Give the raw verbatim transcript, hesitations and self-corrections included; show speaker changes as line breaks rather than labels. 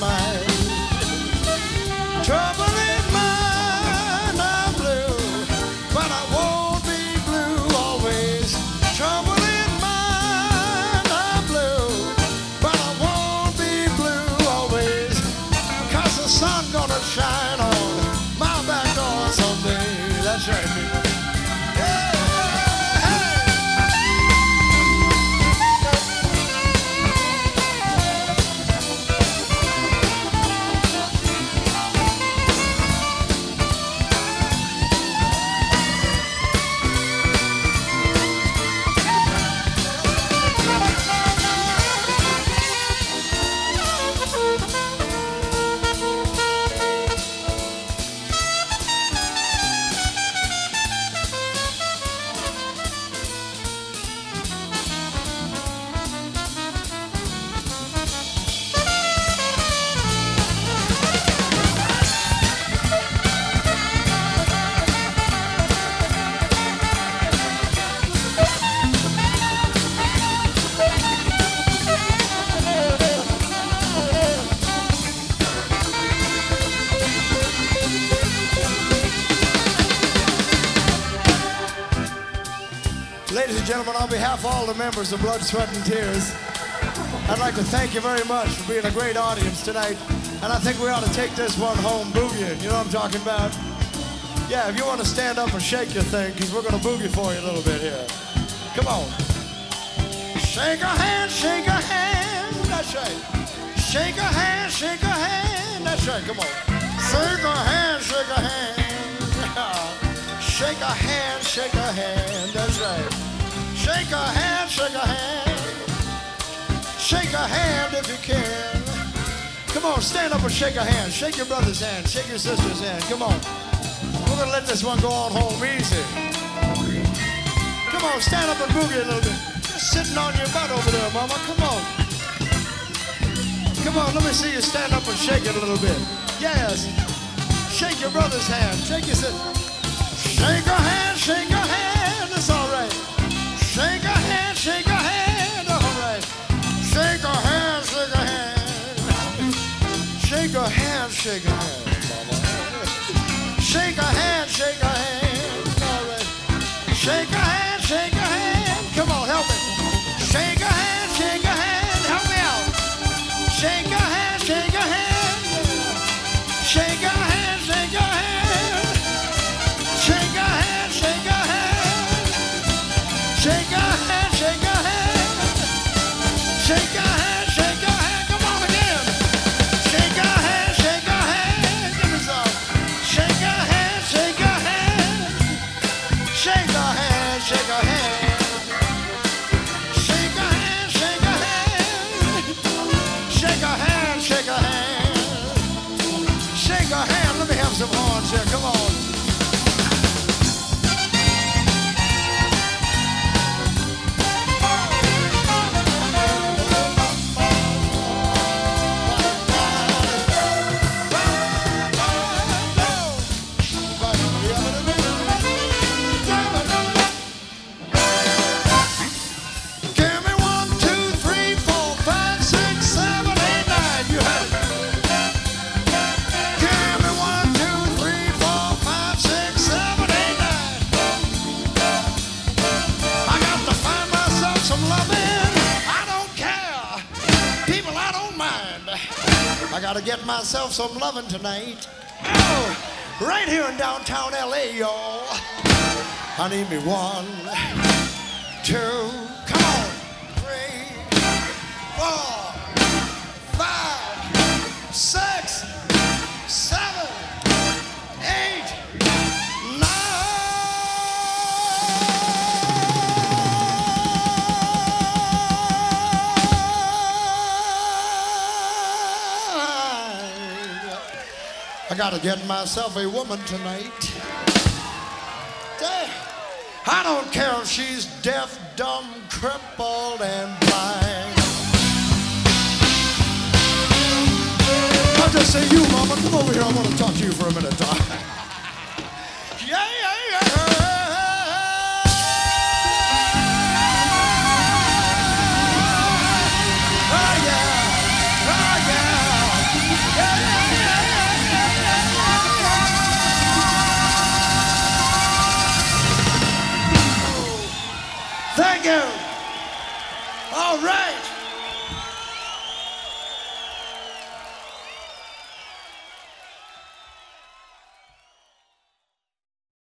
mind. Trouble in mind, I'm blue, but I won't be blue always. Trouble in mind, I'm blue, but I won't be blue always. Cause the sun gonna shine on my back door someday. That's right, people. Ladies and gentlemen, on behalf of all the members of Blood, Sweat, and Tears, I'd like to thank you very much for being a great audience tonight. And I think we ought to take this one home boogieing. You know what I'm talking about? Yeah, if you want to stand up and shake your thing, because we're going to boogie for you a little bit here. Come on. Shake a hand, shake a hand. That's right. Shake a hand, shake a hand. That's right. Come on. Shake a hand, shake a hand. Shake a hand, shake a hand. That's right. Shake a hand, shake a hand. Shake a hand if you can. Come on, stand up and shake a hand. Shake your brother's hand. Shake your sister's hand. Come on. We're going to let this one go on home easy. Come on, stand up and boogie a little bit. Just sitting on your butt over there, mama. Come on. Come on, let me see you stand up and shake it a little bit. Yes. Shake your brother's hand. Shake your sister. Shake a hand, shake a hand. It's all right. Shake a hand, shake a hand. All right. Shake a hand, shake a hand. Shake a hand, shake a hand, mama. Shake a hand, shake a hand. All right. Shake a hand, shake a hand. Come on, help me. Shake a hand, shake a hand. Help me out. Shake a hand, shake a hand. Shake a hand, shake a hand. Shake a hand, shake a hand. Shake a hand, shake a hand. Shake a hand, shake a hand. Come on again. Shake a hand, shake a hand. Give me some. Shake a hand, shake a hand. Shake a hand, shake a hand. Shake a hand, shake a hand. Shake a hand, shake a hand. Shake a hand. Let me have some horns here. Come on. I gotta get myself some loving tonight. Oh, right here in downtown L A, y'all. I need me one, two, come on, three, four, five, six, seven, eight, I gotta get myself a woman tonight. Damn. I don't care if she's deaf, dumb, crippled, and blind. I'll just say, you, mama, come over here. I want to talk to you for a minute. yeah, yeah, yeah. Oh, yeah. Oh, yeah. Thank you. All right.